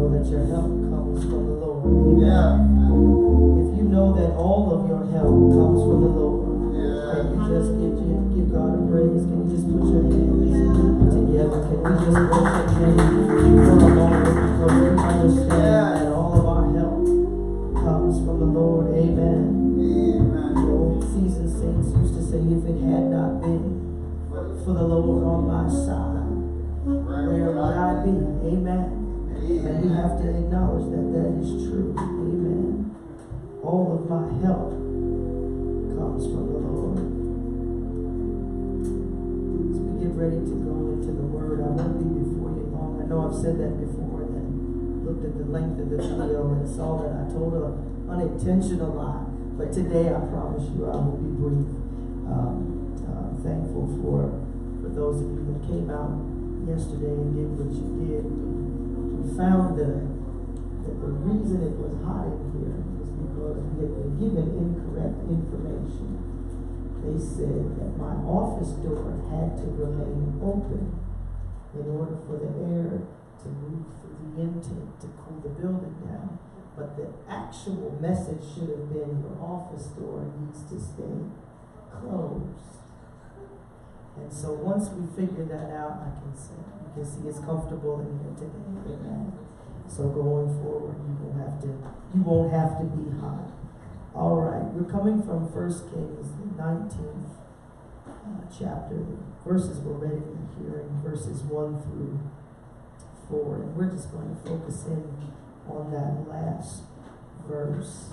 know that your help comes from the Lord. Amen. If you know that all of your help comes from the Lord, can you just give God a praise? Can you just put your hands together? Can we just worship Him for a moment? Because we understand that all of our help comes from the Lord. Amen. The old seasoned saints used to say, if it had not been for the Lord on my side, where would I be? Amen. And we have to acknowledge that that is true. Amen. All of my help comes from the Lord. As we get ready to go into the Word, I won't be before you long. I know I've said that before and then looked at the length of the video and saw that I told an unintentional lie. But today I promise you I will be brief. Thankful for those of you that came out yesterday and did what you did. We found that the reason it was hot in here was because we had been given incorrect information. They said that my office door had to remain open in order for the air to move through the intake to cool the building down. But the actual message should have been your office door needs to stay closed. And so once we figure that out, you can see it's comfortable in here today. Amen. So going forward, you won't have to be hot. All right, we're coming from 1 Kings, the 19th chapter. The verses we're ready to hear in verses 1 through 4. And we're just going to focus in on that last verse.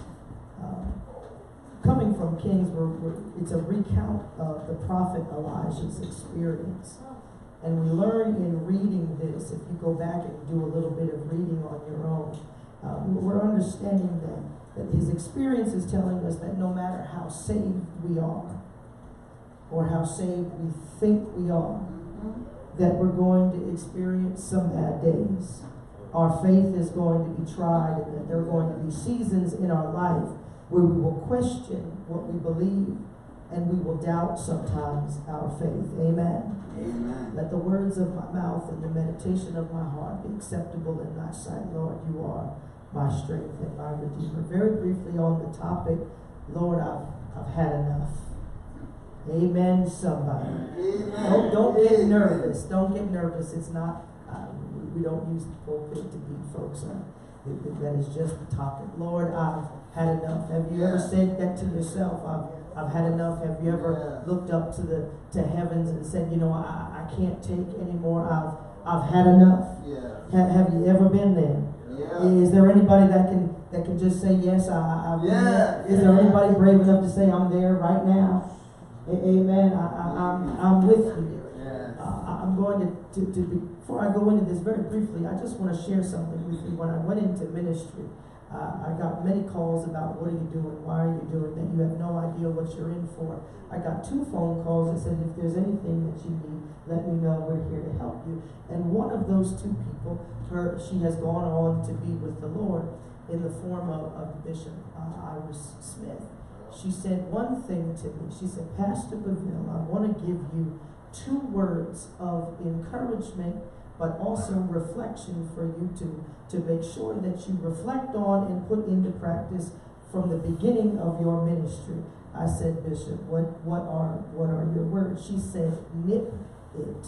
Coming from Kings, it's a recount of the prophet Elijah's experience. And we learn in reading this, if you go back and do a little bit of reading on your own, we're understanding that his experience is telling us that no matter how saved we are, or how saved we think we are, that we're going to experience some bad days. Our faith is going to be tried, and that there are going to be seasons in our life where we will question what we believe and we will doubt sometimes our faith. Amen. Amen. Let the words of my mouth and the meditation of my heart be acceptable in thy sight, Lord. You are my strength and my redeemer. Very briefly on the topic, Lord, I've had enough. Amen, somebody. Amen. Don't get nervous. Don't get nervous. It's not, we don't use the pulpit to beat folks up. That is just the topic. Lord, I've had enough. Have you ever said that to yourself? I've had enough. Have you ever looked up to heavens and said, you know, I can't take anymore. I've had enough. Have you ever been there? Is there anybody that can just say yes? I've been there? Is there anybody brave enough to say I'm there right now? Amen. I'm with you. I'm going to before I go into this very briefly, I just want to share something with you. When I went into ministry, I got many calls about what are you doing, why are you doing that, you have no idea what you're in for. I got 2 phone calls that said, if there's anything that you need, let me know, we're here to help you. And one of those 2 people, she has gone on to be with the Lord in the form of Bishop Iris Smith. She said one thing to me. She said, Pastor Beville, I want to give you 2 words of encouragement, but also reflection for you to make sure that you reflect on and put into practice from the beginning of your ministry. I said, Bishop, what are your words? She said, nip it.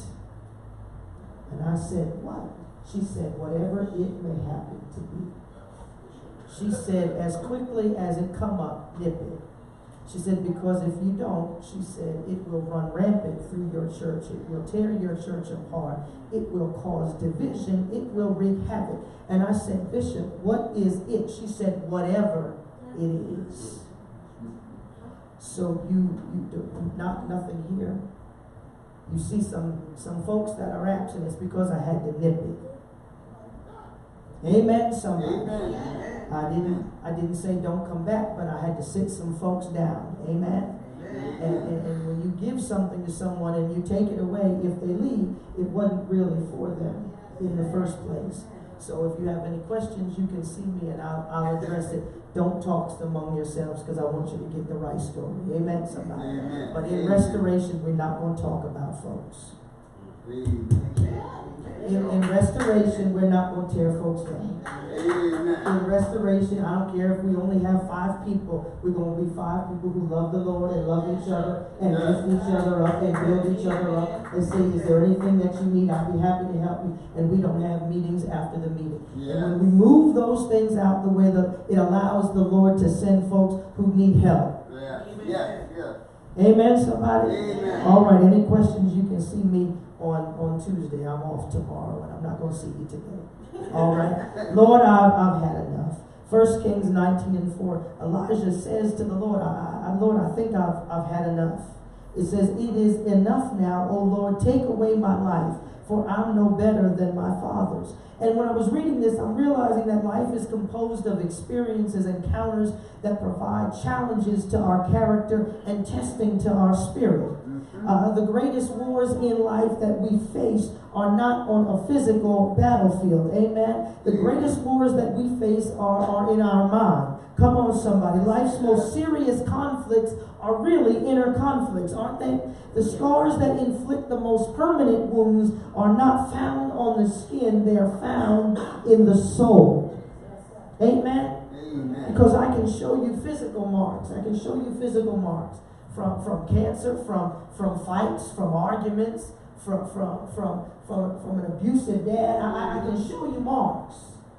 And I said, what? She said, whatever it may happen to be. She said, as quickly as it come up, nip it. She said, because if you don't, she said, it will run rampant through your church. It will tear your church apart. It will cause division. It will wreak havoc. And I said, Bishop, what is it? She said, whatever it is. So you do nothing here. You see some folks that are absent. It's because I had to nip it. Amen, somebody. Amen. I didn't say don't come back, but I had to sit some folks down. Amen. And when you give something to someone and you take it away, if they leave, it wasn't really for them in the first place. So if you have any questions, you can see me and I'll address it. Don't talk among yourselves because I want you to get the right story. Amen, somebody. Amen. But in restoration, we're not going to talk about folks. In restoration, we're not going to tear folks down. In restoration, I don't care if we only have 5 people. We're going to be 5 people who love the Lord and love each other and lift each other up and build each other up and say, is there anything that you need? I'll be happy to help you. And we don't have meetings after the meeting. And when we move those things out the way, it allows the Lord to send folks who need help. Amen, somebody? Amen. All right, any questions? You can see me on Tuesday. I'm off tomorrow, and I'm not going to see you today. All right? Lord, I've had enough. 1 Kings 19:4, Elijah says to the Lord, Lord, I think I've had enough. It says, it is enough now, O Lord, take away my life, for I'm no better than my fathers. And when I was reading this, I'm realizing that life is composed of experiences, encounters that provide challenges to our character and testing to our spirit. The greatest wars in life that we face are not on a physical battlefield. Amen. The greatest wars that we face are in our mind. Come on, somebody. Life's most serious conflicts are really inner conflicts, aren't they? The scars that inflict the most permanent wounds are not found on the skin. They are found in the soul. Amen? Amen. Because I can show you physical marks. I can show you physical marks from cancer, from fights, from arguments, from an abusive dad. I can show you marks.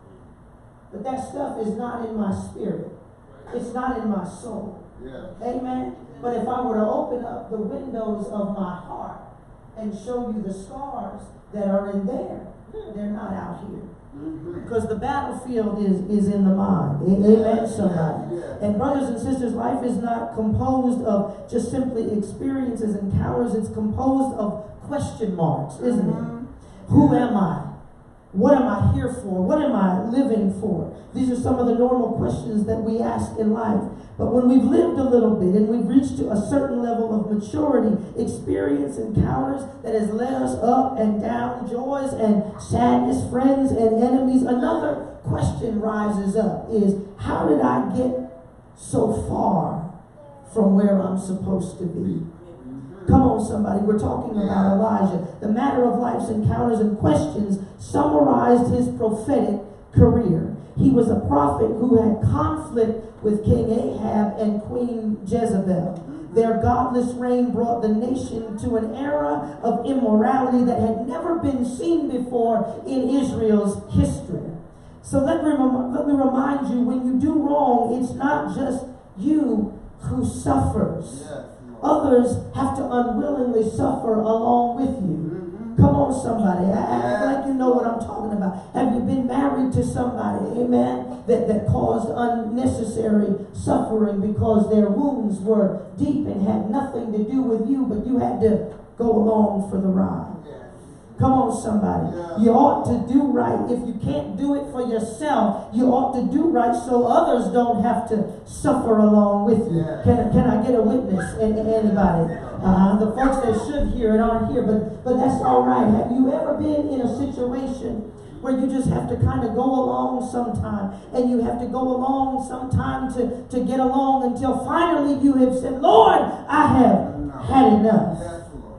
But that stuff is not in my spirit. It's not in my soul. Yeah. Amen? But if I were to open up the windows of my heart and show you the scars that are in there, they're not out here. Because the battlefield is in the mind. Amen, somebody. And brothers and sisters, life is not composed of just simply experiences, encounters. It's composed of question marks, isn't it? Who am I? What am I here for? What am I living for? These are some of the normal questions that we ask in life. But when we've lived a little bit and we've reached to a certain level of maturity, experience, encounters that has led us up and down, joys and sadness, friends and enemies, another question rises up is, how did I get so far from where I'm supposed to be? Come on, somebody. We're talking about Elijah. The matter of life's encounters and questions summarized his prophetic career. He was a prophet who had conflict with King Ahab and Queen Jezebel. Their godless reign brought the nation to an era of immorality that had never been seen before in Israel's history. So let me remind you, when you do wrong, it's not just you who suffers. Others have to unwillingly suffer along with you. Come on, somebody. I like you know what I'm talking about. Have you been married to somebody, amen, that caused unnecessary suffering because their wounds were deep and had nothing to do with you, but you had to go along for the ride? Come on, somebody. You ought to do right. If you can't do it for yourself, you ought to do right so others don't have to suffer along with you. Can I get a witness? Anybody? The folks that should hear it aren't here, but that's all right. Have you ever been in a situation where you just have to kind of go along sometime, and you have to go along sometime to get along until finally you have said, Lord, I have had enough.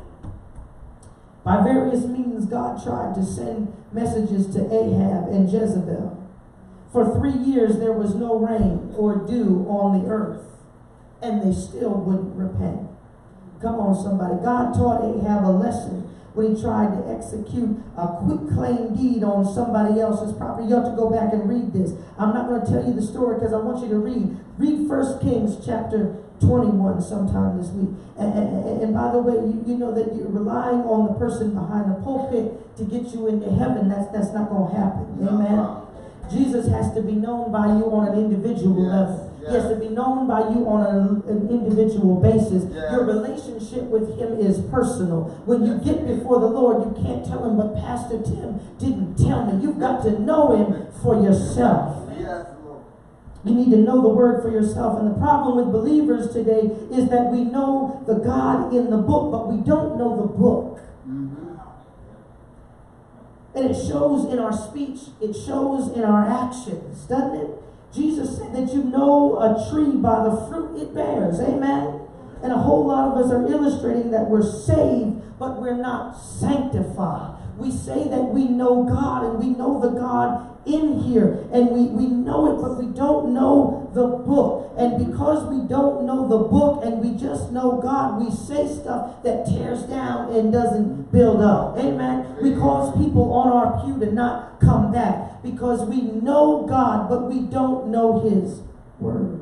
By various means, God tried to send messages to Ahab and Jezebel. For 3 years, there was no rain or dew on the earth, and they still wouldn't repent. Come on, somebody. God taught Ahab a lesson when he tried to execute a quitclaim deed on somebody else's property. You have to go back and read this. I'm not going to tell you the story because I want you to read. Read 1 Kings chapter 21 sometime this week. And by the way, you know that you're relying on the person behind the pulpit to get you into heaven. That's not going to happen. Amen. Jesus has to be known by you on an individual level. He has to be known by you on an individual basis. Your relationship with him is personal. When you get before the Lord, you can't tell him, but Pastor Tim didn't tell me. You've got to know him for yourself. You need to know the word for yourself. And the problem with believers today is that we know the God in the book, but we don't know the book. And it shows in our speech. It shows in our actions, doesn't it? Jesus said that you know a tree by the fruit it bears. Amen? And a whole lot of us are illustrating that we're saved, but we're not sanctified. We say that we know God and we know the God in here, and we know it, but we don't know the book. And because we don't know the book and we just know God, we say stuff that tears down and doesn't build up. Amen. We cause people on our pew to not come back because we know God, but we don't know his word.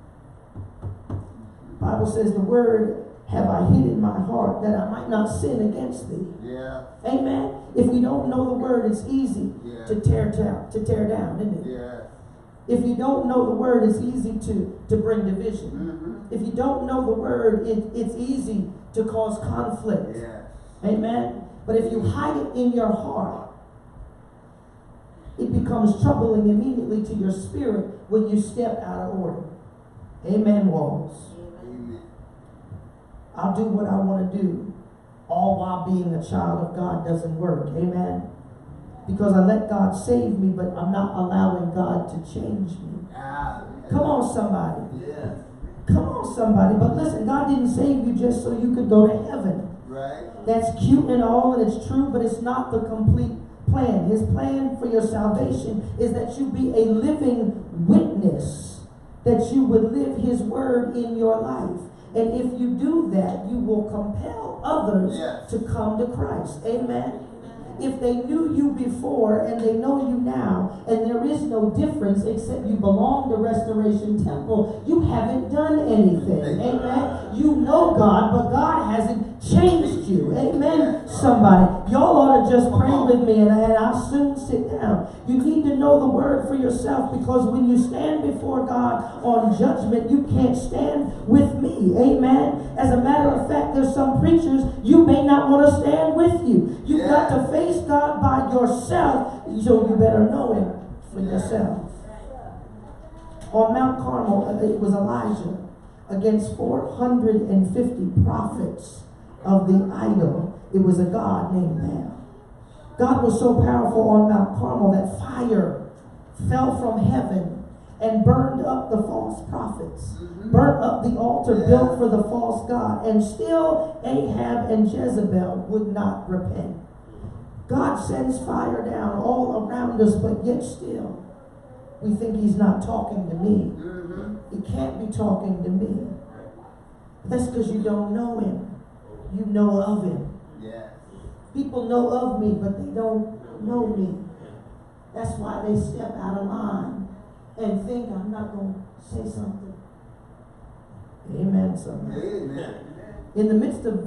The Bible says the word have I hid in my heart that I might not sin against thee. Yeah. Amen. If we don't know the word, it's easy to tear down, isn't it? Yeah. If you don't know the word, it's easy to bring division. Mm-hmm. If you don't know the word, it's easy to cause conflict. Yeah. Amen. But if you hide it in your heart, it becomes troubling immediately to your spirit when you step out of order. Amen, Walls. Amen. I'll do what I want to do, all while being a child of God doesn't work. Amen. Because I let God save me, but I'm not allowing God to change me. Come on, somebody. Yeah. Come on, somebody. But listen, God didn't save you just so you could go to heaven. Right. That's cute and all, and it's true, but it's not the complete plan. His plan for your salvation is that you be a living witness, that you would live his word in your life. And if you do that, you will compel others to come to Christ. Amen. If they knew you before and they know you now, and there is no difference except you belong to Restoration Temple, you haven't done anything. Amen. You know God, but God hasn't changed you. Amen. Somebody, y'all ought to just pray with me, and I'll soon sit down. You need to know the word for yourself, because when you stand before God on judgment, you can't stand with me. Amen. As a matter of fact, there's some preachers you may not want to stand with you. You've got to face God by yourself, so you better know him for yourself. On Mount Carmel, it was Elijah against 450 prophets of the idol. It was a god named Baal. God was so powerful on Mount Carmel that fire fell from heaven and burned up the false prophets, burnt up the altar built for the false god, and still Ahab and Jezebel would not repent. God sends fire down all around us, but yet still we think he's not talking to me. He can't be talking to me. That's because you don't know him. You know of him. People know of me, but they don't know me. That's why they step out of line and think I'm not going to say something. Amen, somebody. Amen. In the midst of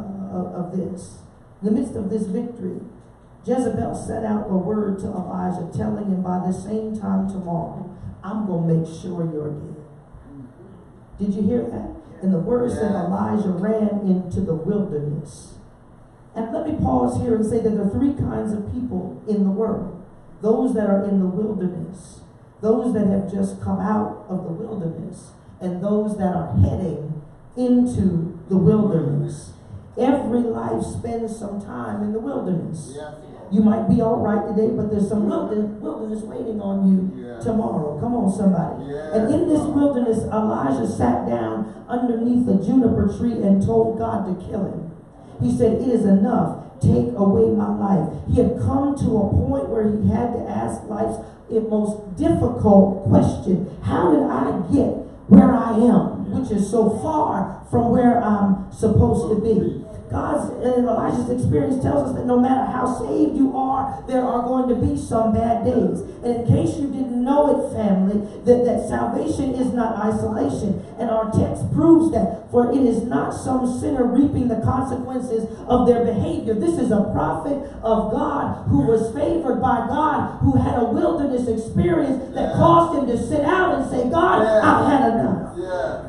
this victory, Jezebel set out a word to Elijah, telling him by the same time tomorrow, I'm going to make sure you're dead. Did you hear that? And the word said Elijah ran into the wilderness. And let me pause here and say that there are three kinds of people in the world. Those that are in the wilderness, those that have just come out of the wilderness, and those that are heading into the wilderness. Every life spends some time in the wilderness. You might be all right today, but there's some wilderness waiting on you tomorrow. Come on, somebody. And in this wilderness, Elijah sat down underneath a juniper tree and told God to kill him. He said, it is enough. Take away my life. He had come to a point where he had to ask life's most difficult question. How did I get where I am, which is so far from where I'm supposed to be? God's and Elijah's experience tells us that no matter how saved you are, there are going to be some bad days. And in case you didn't know it, family, that salvation is not isolation. And our text proves that. For it is not some sinner reaping the consequences of their behavior. This is a prophet of God who was favored by God, who had a wilderness experience that caused him to sit out and say, God, I've had enough.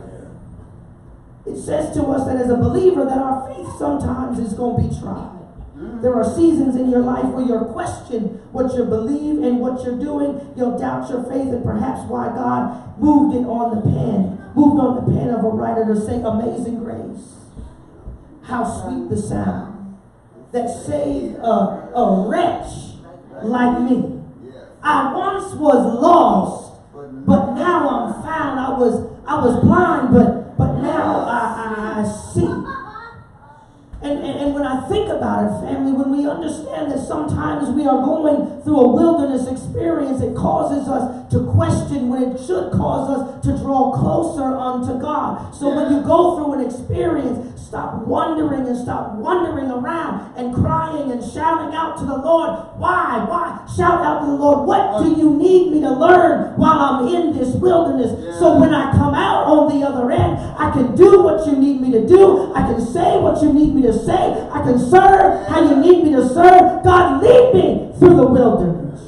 It says to us that as a believer that our faith sometimes is going to be tried. There are seasons in your life where you'll question what you believe and what you're doing. You'll doubt your faith and perhaps why God moved on the pen of a writer to sing Amazing Grace. How sweet the sound that saved a wretch like me. I once was lost, but now I'm found. I was blind, but now I see. And when I think about it, family, when we understand that sometimes we are going through a wilderness experience, it causes us to question when it should cause us to draw closer unto God. So when you go through an experience, stop wondering and stop wandering around and crying and shouting out to the Lord. Why? Why? Shout out to the Lord. What do you need me to learn while I'm in this wilderness? So when I come out on the other end, I can do what you need me to do. I can say what you need me to say. I can serve how you need me to serve. God, lead me through the wilderness.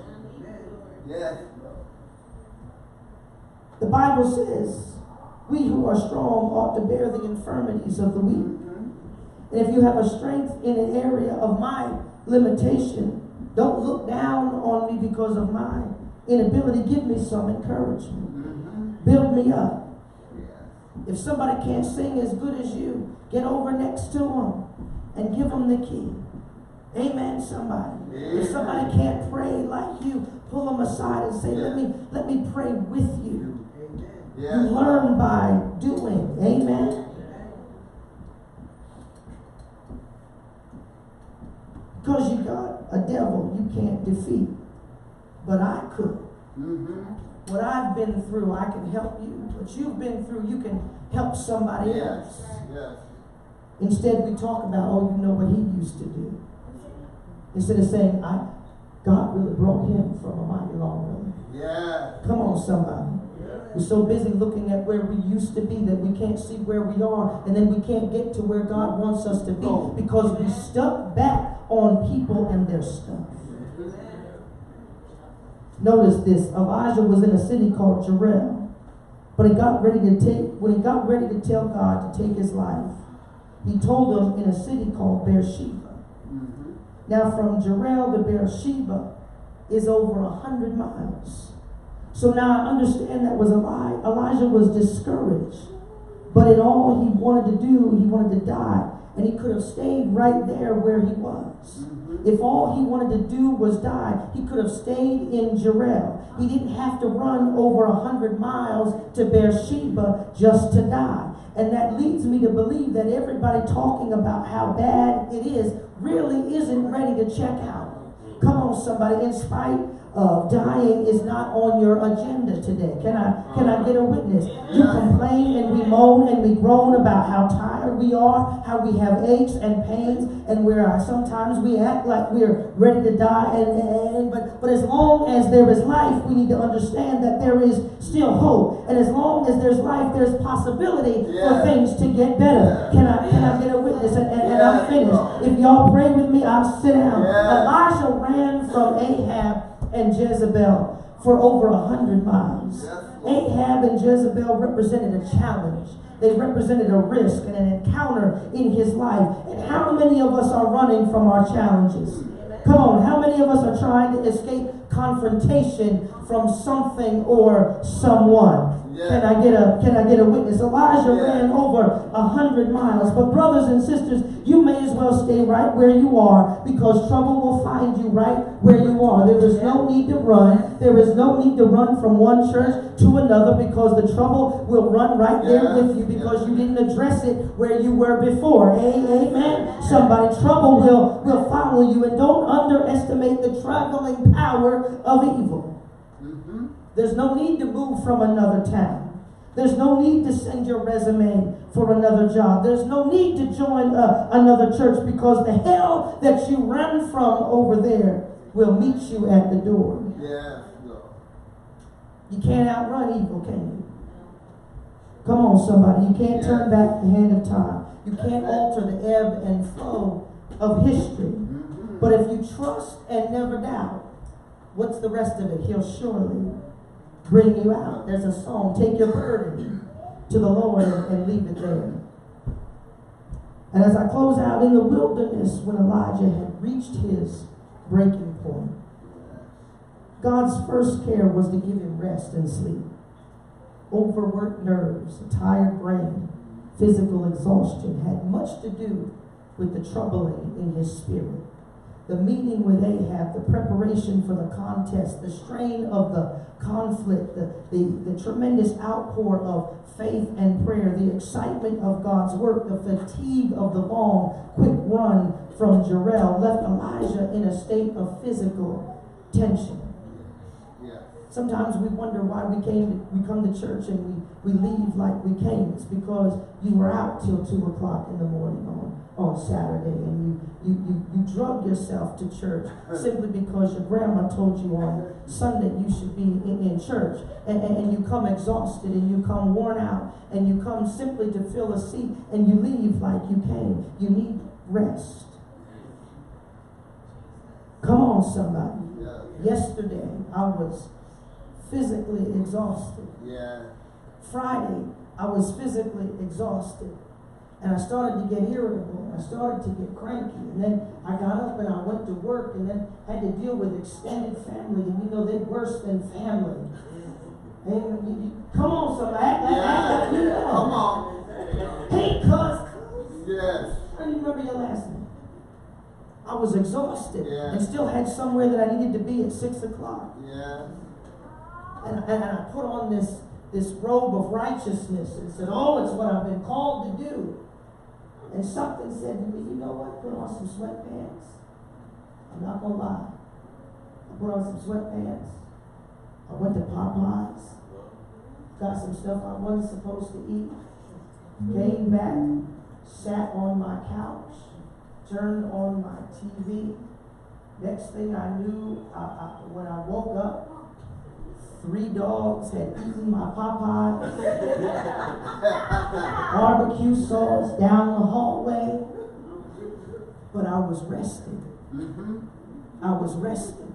The Bible says, we who are strong ought to bear the infirmities of the weak. And if you have a strength in an area of my limitation, don't look down on me because of my inability. Give me some encouragement. Build me up. If somebody can't sing as good as you, get over next to them and give them the key. Amen, somebody. If somebody can't pray like you, pull them aside and say, let me pray with you. You learn by doing. Amen. Because you got a devil you can't defeat. But I could. What I've been through, I can help you. What you've been through, you can help somebody else. Instead, we talk about, oh, you know what he used to do. Instead of saying, God really brought him from a mighty long way. Come on, somebody. We're so busy looking at where we used to be that we can't see where we are, and then we can't get to where God wants us to be because we stuck back on people and their stuff. Notice this. Elijah was in a city called Jezreel, but when he got ready to tell God to take his life, he told him in a city called Beersheba. Now from Jezreel to Beersheba is over 100 miles. So now I understand that was a lie. Elijah was discouraged. But in all he wanted to do, he wanted to die. And he could have stayed right there where he was. If all he wanted to do was die, he could have stayed in Jezreel. He didn't have to run over 100 miles to Beersheba just to die. And that leads me to believe that everybody talking about how bad it is really isn't ready to check out. Come on, somebody. In spite of dying is not on your agenda today. Can I get a witness? You complain and we moan and we groan about how tired we are, how we have aches and pains, and sometimes we act like we're ready to die. But as long as there is life, we need to understand that there is still hope. And as long as there's life, there's possibility for things to get better. Can I get a witness? And I'm finished. If y'all pray with me, I'll sit down. Elijah ran from Ahab and Jezebel for over 100 miles. Ahab and Jezebel represented a challenge. They represented a risk and an encounter in his life. And how many of us are running from our challenges? Come on, how many of us are trying to escape confrontation from something or someone? Can I get a witness? Elijah ran over 100 miles. But brothers and sisters, you may as well stay right where you are, because trouble will find you right where you are. There is no need to run. There is no need to run from one church to another, because the trouble will run right there with you because you didn't address it where you were before. Amen. Somebody, trouble will follow you, and don't underestimate the traveling power of evil. There's no need to move from another town. There's no need to send your resume for another job. There's no need to join another church, because the hell that you ran from over there will meet you at the door. You can't outrun evil, can you? Come on, somebody. You can't turn back the hand of time. You can't alter the ebb and flow of history. But if you trust and never doubt, what's the rest of it? He'll surely bring you out. There's a song, take your burden to the Lord and leave it there. And as I close out, in the wilderness, when Elijah had reached his breaking point, God's first care was to give him rest and sleep. Overworked nerves, a tired brain, physical exhaustion had much to do with the troubling in his spirit. the meeting with Ahab, the preparation for the contest, the strain of the conflict, the tremendous outpour of faith and prayer, the excitement of God's work, the fatigue of the long, quick run from Jezreel left Elijah in a state of physical tension. Sometimes we wonder why we come to church and we leave like we came. It's because you were out till 2 o'clock in the morning on Saturday, and you drug yourself to church simply because your grandma told you on Sunday you should be in church, and you come exhausted, and you come worn out, and you come simply to fill a seat, and you leave like you came. You need rest. Come on, somebody. Yesterday I was physically exhausted. Friday, I was physically exhausted. And I started to get irritable. I started to get cranky. And then I got up and I went to work and then had to deal with extended family. And you know, they're worse than family. And come on, somebody. You know. Come on. Hey, cuz. Yes. I don't even remember your last name. I was exhausted and Yeah. still had somewhere that I needed to be at 6 o'clock. Yeah. And I put on this robe of righteousness and said, oh, it's what I've been called to do. And something said to me, you know what? Put on some sweatpants. I'm not going to lie. I put on some sweatpants. I went to Popeyes. Got some stuff I wasn't supposed to eat. Came back. Sat on my couch. Turned on my TV. Next thing I knew, when I woke up, 3 dogs had eaten my Popeye. Barbecue sauce down the hallway. But I was rested. I was rested.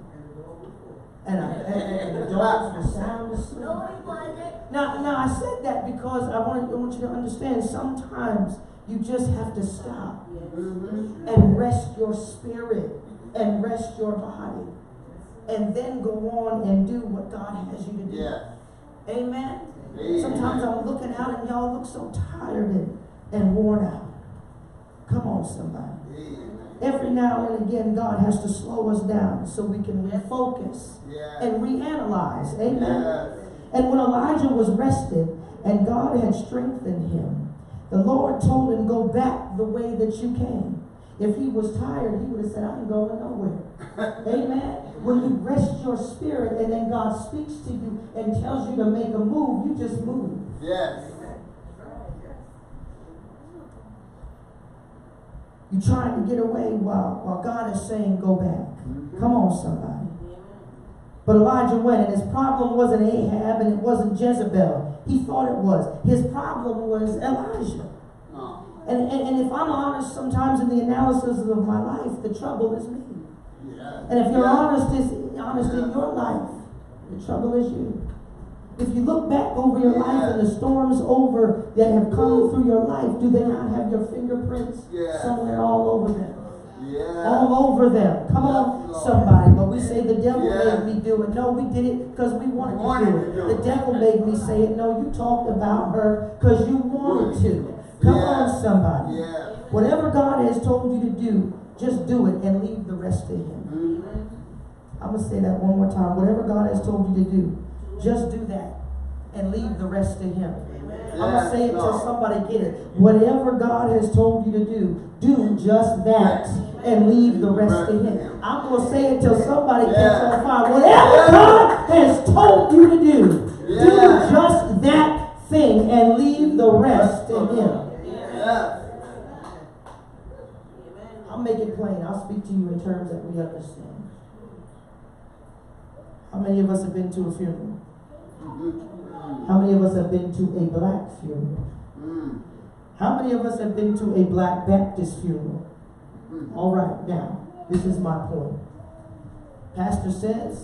And the dogs were sound asleep. Now I said that because I want you to understand, sometimes you just have to stop and rest your spirit and rest your body. And then go on and do what God has you to do. Amen? Sometimes I'm looking out and y'all look so tired and worn out. Come on, somebody. Every now and again, God has to slow us down so we can refocus and reanalyze. Amen? And when Elijah was rested and God had strengthened him, the Lord told him, go back the way that you came. If he was tired, he would have said, I ain't going nowhere. Amen? When you rest your spirit and then God speaks to you and tells you to make a move, you just move. Yes. You're trying to get away while God is saying go back. Come on, somebody. But Elijah went, and his problem wasn't Ahab and it wasn't Jezebel. He thought it was. His problem was Elijah. And if I'm honest, sometimes in the analysis of my life, the trouble is me. And if you're honest in your life, the trouble is you. If you look back over your life and the storms over that have come through your life, do they not have your fingerprints somewhere all over them? All over them. Come on, somebody. But we say the devil made me do it. No, we did it because we wanted to do it. The devil made me say it. No, you talked about her because you wanted to. Come on, somebody. Whatever God has told you to do, just do it and leave the rest to him. I'm going to say that one more time. Whatever God has told you to do, just do that and leave the rest to him. I'm going to say it till somebody get it. Whatever God has told you to do just that and leave the rest to him. I'm going to say it till somebody gets on fire. Whatever God has told you to do just that thing and leave the rest to him. I'll make it plain. I'll speak to you in terms that we understand. How many of us have been to a funeral? How many of us have been to a black funeral? How many of us have been to a Black Baptist funeral? All right, now, this is my point. Pastor says,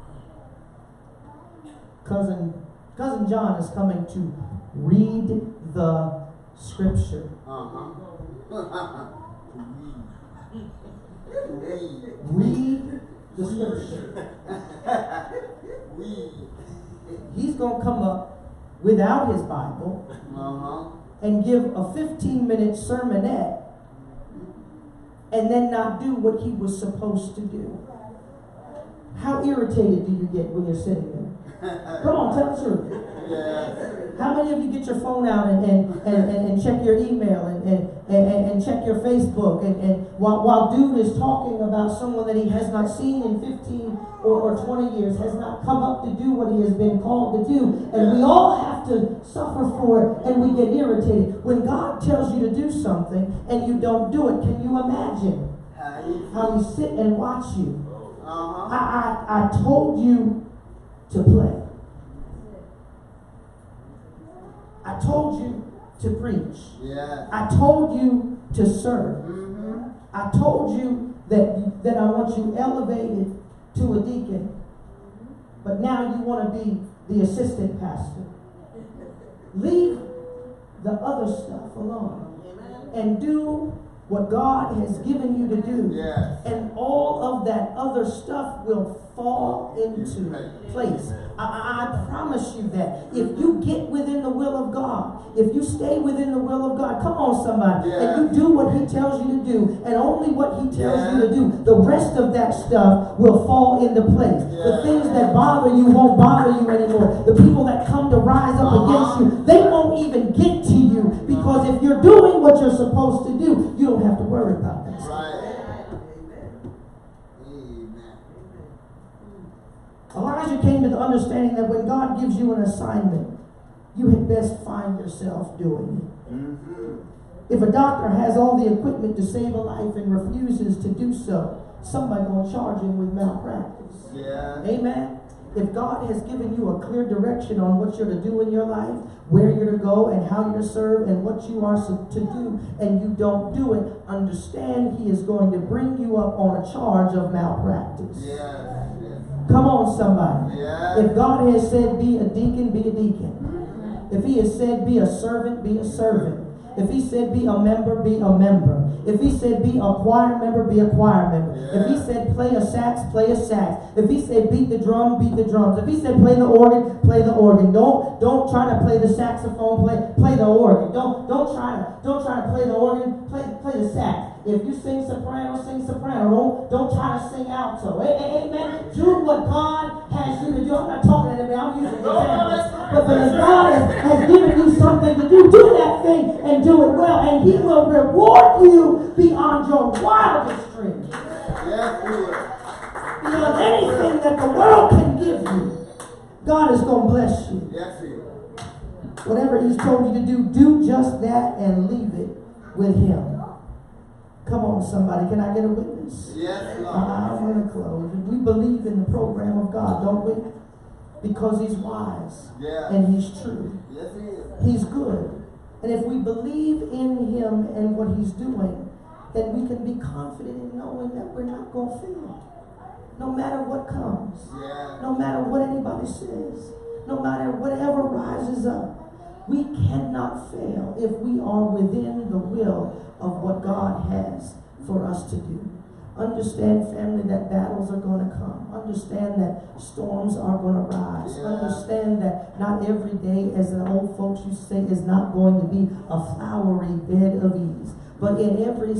Cousin John is coming to read the scripture. Read the scripture. He's going to come up without his Bible and give a 15-minute sermonette and then not do what he was supposed to do? How irritated do you get when you're sitting there? Come on, tell the truth. Yes. How many of you get your phone out and check your email and check your Facebook and while dude is talking about someone that he has not seen in 15 or 20 years, has not come up to do what he has been called to do, and we all have to suffer for it, and we get irritated. When God tells you to do something and you don't do it, can you imagine how he sit and watch you? I told you to play. I told you to preach. Yeah. I told you to serve. Mm-hmm. I told you that I want you elevated to a deacon. But now you want to be the assistant pastor. Leave the other stuff alone. And do what God has given you to do. Yes. And all of that other stuff will fall into place. I promise you that. If you get within the will of God, if you stay within the will of God, come on somebody, and you do what he tells you to do, and only what he tells you to do, the rest of that stuff will fall into place. The things that bother you won't bother you anymore. The people that come to rise up against you, they won't even get to you, because if you're doing what you're supposed to do, you don't have to worry about that stuff. Elijah came to the understanding that when God gives you an assignment, you had best find yourself doing it. Mm-hmm. If a doctor has all the equipment to save a life and refuses to do so, somebody's going to charge him with malpractice. Yeah. Amen? If God has given you a clear direction on what you're to do in your life, where you're to go and how you're to serve and what you are to do, and you don't do it, understand he is going to bring you up on a charge of malpractice. Yeah. Come on, somebody. Yeah. If God has said be a deacon, be a deacon. If he has said be a servant, be a servant. If he said be a member, be a member. If he said be a choir member, be a choir member. If he said play a sax, play a sax. If he said beat the drum, beat the drums. If he said play the organ, play the organ. Don't try to play the saxophone, play the organ. Don't try to play the organ, play the sax. If you sing soprano, sing soprano. Don't try to sing alto. Amen. Do what God has you to do. I'm not talking to anybody. I'm using examples. But if God has given you something to do that thing and do it well, and he will reward you beyond your wildest dreams. Yes, Lord. Beyond anything that the world can give you, God is going to bless you. Yes, He will. Whatever he's told you to do just that and leave it with him. Come on, somebody. Can I get a witness? Yes, Lord. I'm going to close. We believe in the program of God, don't we? Because he's wise. Yeah. And he's true. Yes, He is. He's good. And if we believe in him and what he's doing, then we can be confident in knowing that we're not going to fail. No matter what comes. Yeah. No matter what anybody says. No matter whatever rises up. We cannot fail if we are within the will of what God has for us to do. Understand, family, that battles are going to come. Understand that storms are going to rise. Yeah. Understand that not every day, as the old folks used to say, is not going to be a flowery bed of ease. But in every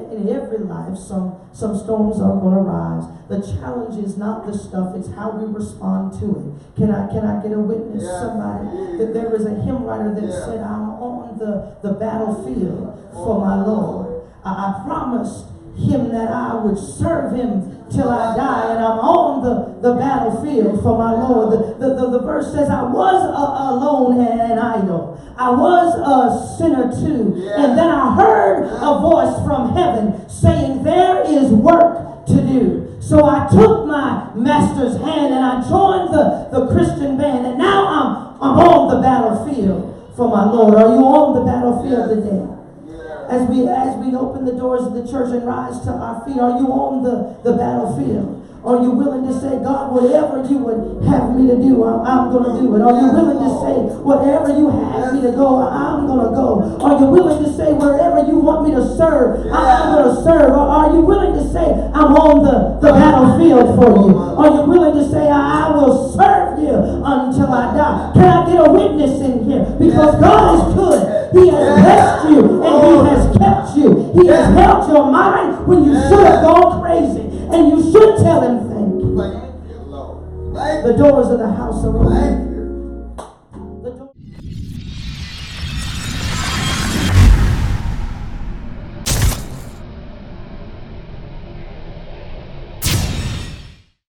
life, some storms are going to rise. The challenge is not the stuff; it's how we respond to it. Can I get a witness? Yeah. Somebody that there was a hymn writer that said, "I'm on the battlefield for my Lord. I promised him that I would serve him till I die, and I'm on the battlefield for my Lord." The verse says, "I was alone and idle. I was a sinner too. And then I heard a voice from heaven saying, there is work to do. So I took my master's hand and I joined the Christian band, and now I'm on the battlefield for my Lord." Are you on the battlefield today? As we open the doors of the church and rise to our feet, are you on the battlefield? Are you willing to say, God, whatever you would have me to do, I'm going to do it? Are you willing to say, whatever you have me to go, I'm going to go? Are you willing to say, wherever you want me to serve, I'm going to serve? Or are you willing to say, I'm on the battlefield for you? Are you willing to say, I will serve you until I die? Can I get a witness in here? Because God is good. He has blessed you and he has kept you. He has held your mind when you doors of the